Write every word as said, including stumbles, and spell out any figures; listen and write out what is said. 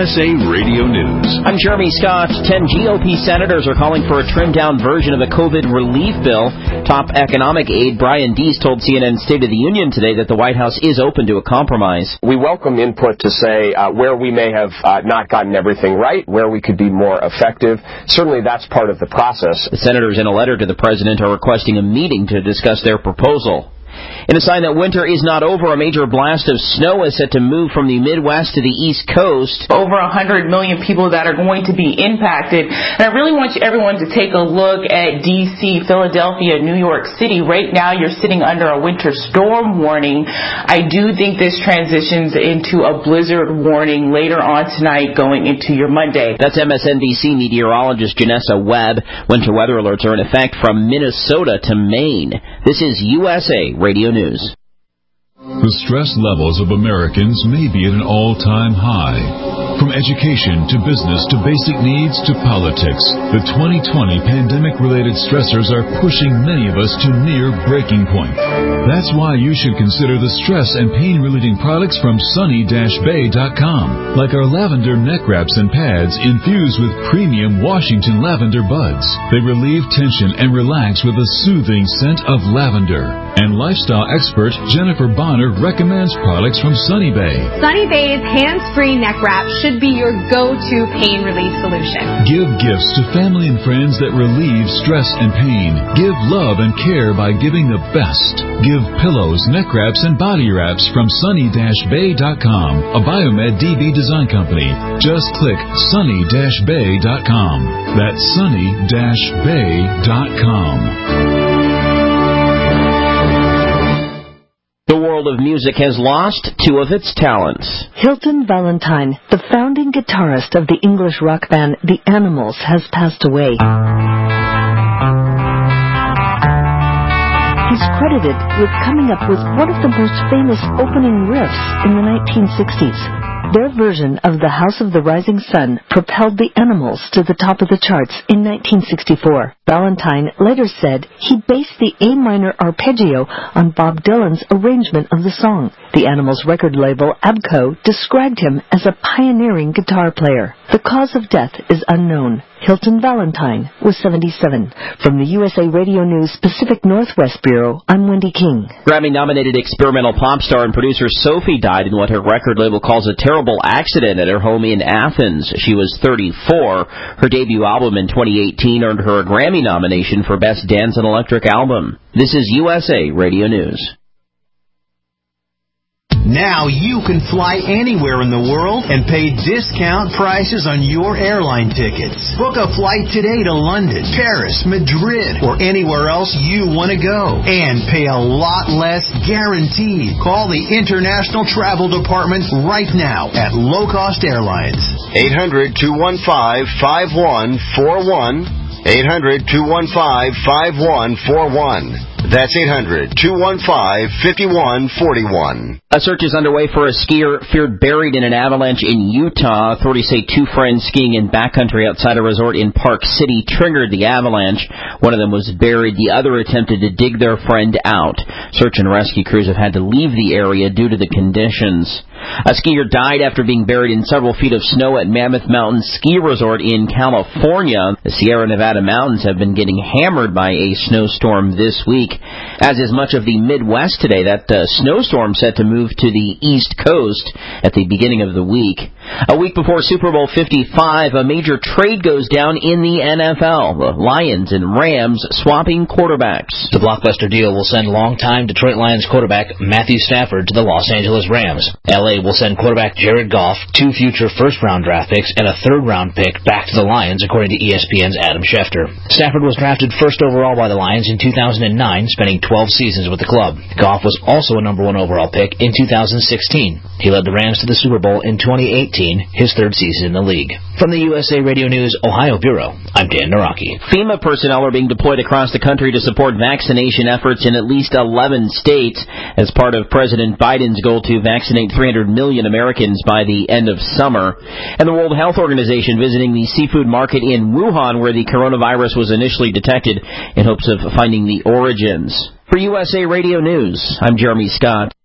S A Radio News. I'm Jeremy Scott. Ten G O P senators are calling for a trimmed-down version of a COVID relief bill. Top economic aide Brian Deese told C N N State of the Union today that the White House is open to a compromise. We welcome input to say uh, where we may have uh, not gotten everything right, where we could be more effective. Certainly that's part of the process. The senators, in a letter to the president, are requesting a meeting to discuss their proposal. In a sign that winter is not over, a major blast of snow is set to move from the Midwest to the East Coast. Over one hundred million people that are going to be impacted. And I really want you, everyone to take a look at D C, Philadelphia, New York City. Right now you're sitting under a winter storm warning. I do think this transitions into a blizzard warning later on tonight going into your Monday. That's M S N B C meteorologist Janessa Webb. Winter weather alerts are in effect from Minnesota to Maine. This is U S A Radio News. The stress levels of Americans may be at an all-time high. From education to business to basic needs to politics, the twenty twenty pandemic-related stressors are pushing many of us to near breaking point. That's why you should consider the stress and pain-relieving products from sunny dash bay dot com, like our lavender neck wraps and pads infused with premium Washington lavender buds. They relieve tension and relax with a soothing scent of lavender. And lifestyle expert Jennifer Bonner recommends products from Sunny Bay. Sunny Bay's hands-free neck wrap should be your go-to pain relief solution. Give gifts to family and friends that relieve stress and pain. Give love and care by giving the best. Give pillows, neck wraps, and body wraps from sunny dash bay dot com, a Biomed D B design company. Just click sunny dash bay dot com. That's sunny dash bay dot com. The world of music has lost two of its talents. Hilton Valentine, the founding guitarist of the English rock band The Animals, has passed away. He's credited with coming up with one of the most famous opening riffs in the nineteen sixties. Their version of The House of the Rising Sun propelled The Animals to the top of the charts in nineteen sixty-four. Valentine later said he based the A minor arpeggio on Bob Dylan's arrangement of the song. The Animals record label, ABKCO, described him as a pioneering guitar player. The cause of death is unknown. Hilton Valentine was seventy-seven. From the U S A Radio News Pacific Northwest Bureau, I'm Wendy King. Grammy-nominated experimental pop star and producer Sophie died in what her record label calls a terrible accident at her home in Athens. She was thirty-four. Her debut album in twenty eighteen earned her a Grammy nomination for Best Dance and Electric Album. This is U S A Radio News. Now you can fly anywhere in the world and pay discount prices on your airline tickets. Book a flight today to London, Paris, Madrid, or anywhere else you want to go. And pay a lot less guaranteed. Call the International Travel Department right now at Low Cost Airlines. eight hundred, two one five, five one four one. eight hundred, two one five, five one four one. That's eight hundred, two one five, five one four one. A search is underway for a skier feared buried in an avalanche in Utah. Authorities say two friends skiing in backcountry outside a resort in Park City triggered the avalanche. One of them was buried. The other attempted to dig their friend out. Search and rescue crews have had to leave the area due to the conditions. A skier died after being buried in several feet of snow at Mammoth Mountain Ski Resort in California. The Sierra Nevada mountains have been getting hammered by a snowstorm this week, as is much of the Midwest today. That uh, snowstorm set to move to the East Coast at the beginning of the week. A week before Super Bowl fifty-five, a major trade goes down in the N F L. The Lions and Rams swapping quarterbacks. The blockbuster deal will send longtime Detroit Lions quarterback Matthew Stafford to the Los Angeles Rams. L A will send quarterback Jared Goff, two future first-round draft picks, and a third-round pick back to the Lions, according to E S P N's Adam Schefter. Stafford was drafted first overall by the Lions in two thousand nine, spending twelve seasons with the club. Goff was also a number one overall pick in two thousand sixteen. He led the Rams to the Super Bowl in twenty eighteen, his third season in the league. From the U S A Radio News Ohio Bureau, I'm Dan Naraki. FEMA personnel are being deployed across the country to support vaccination efforts in at least eleven states as part of President Biden's goal to vaccinate three hundred million Americans by the end of summer. And the World Health Organization visiting the seafood market in Wuhan, where the coronavirus was initially detected, in hopes of finding the origins. For U S A Radio News, I'm Jeremy Scott.